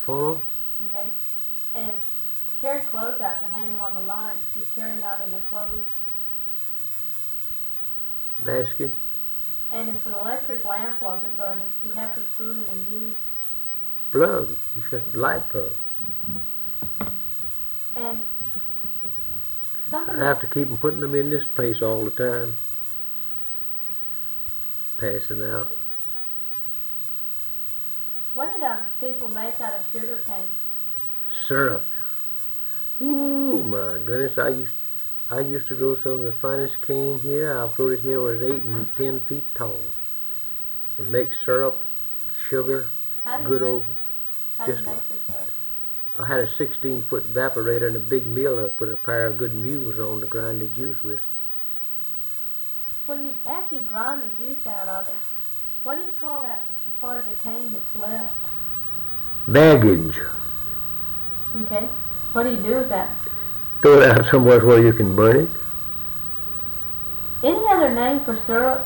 funnel. Okay. And to carry clothes out to hang them on the line, you carry them out in a clothes Basket. and if an electric lamp wasn't burning, you'd have to screw in a new Plug. You got the light plug. and I something have to keep putting them in this place all the time. Passing out. what did people make out of sugar cane? Syrup. Ooh, my goodness! I used to grow some of the finest cane here. I grew it here was 8 and 10 feet tall. And make syrup, sugar, How do good you old. how do you just make this syrup? I had a 16-foot evaporator and a big mill. I put a pair of good mules on to grind the juice with. After you grind the juice out of it, what do you call that part of the cane that's left? Baggage. Okay. What do you do with that? Throw it out somewhere where you can burn it. Any other name for syrup?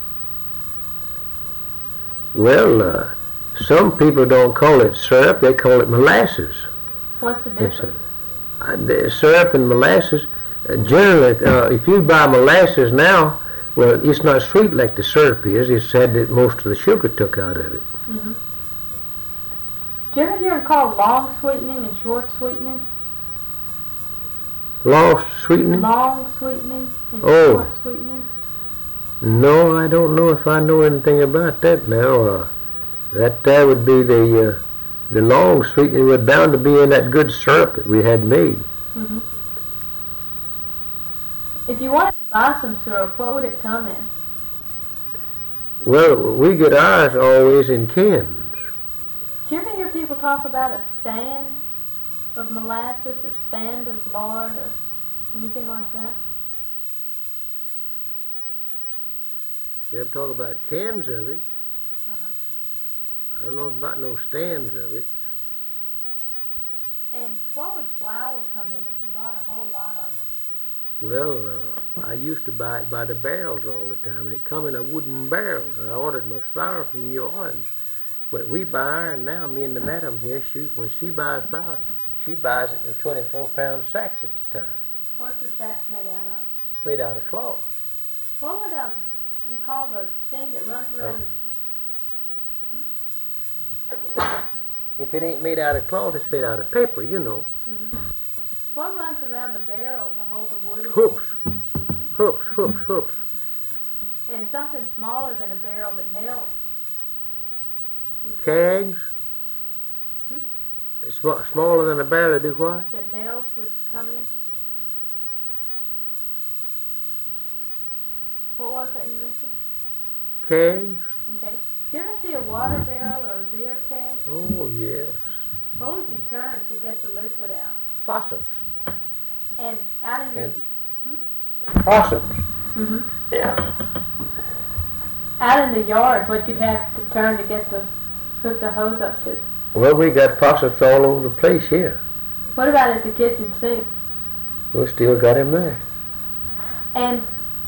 Well, some people don't call it syrup. They call it molasses. What's the difference? The syrup and molasses, generally, if you buy molasses now, well, it's not sweet like the syrup is. It's had most of the sugar took out of it. Mm-hmm. Do you ever hear them called long sweetening and short sweetening? Long sweetening? Long sweetening and Oh. short sweetening? No, I don't know if I know anything about that now. That would be the long sweetening was bound to be in that good syrup that we had made. Mm-hmm. If you wanted to buy some syrup, what would it come in? Well, we get ours always in cans. Do you ever hear people talk about a stand of molasses, a stand of lard, or anything like that? You ever talk about cans of it? Uh-huh. I don't know about no stands of it. And what would flour come in if you bought a whole lot of it? Well, I used to buy it by the barrels all the time, and it come in a wooden barrel. And I ordered my flour from New Orleans. But we buy ours now, me and the madam here, when she buys flour, she buys it in 24-pound sacks at the time. What's the sack made out of? It's made out of cloth. What would you call the thing that runs around If it ain't made out of cloth, it's made out of paper, you know. Mm-hmm. What runs around the barrel to hold the wood? Hoops. Hoops. And something smaller than a barrel that nails. Kegs. Smaller than a barrel to do what? That nails would come in. What was that you mentioned? Kegs. Okay. Do you ever see a water barrel or a beer keg? Oh, yes. What would you turn to get the liquid out? Faucets. And out in And the faucets. mm-hmm. Yeah. Out in the yard, what you'd have to turn to hook the hose up to. Well, we got faucets all over the place here. What about at the kitchen sink? We still got him there. And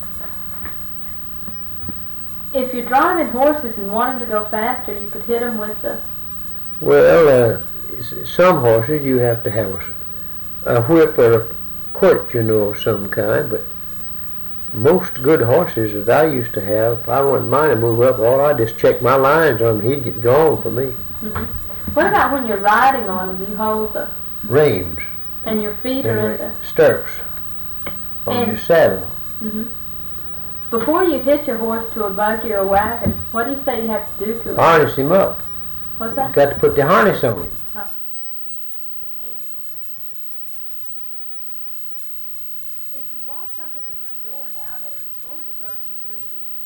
if you're driving horses and want them to go faster, you could hit them with the... Well, some horses you have to have a whip or a quirt, you know, of some kind, but most good horses that I used to have, if I wanted mine to move up, I just check my lines on him, he'd get gone for me. Mm-hmm. What about when you're riding on them, you hold the... Reins. And your feet are in the... Stirrups. On your saddle. Mm-hmm. Before you hitch your horse to a buggy or a wagon, what do you say you have to do to it? Harness him up. What's that? You've got to put the harness on him. Huh. If you bought something at the store nowadays, what would the grocery put it in?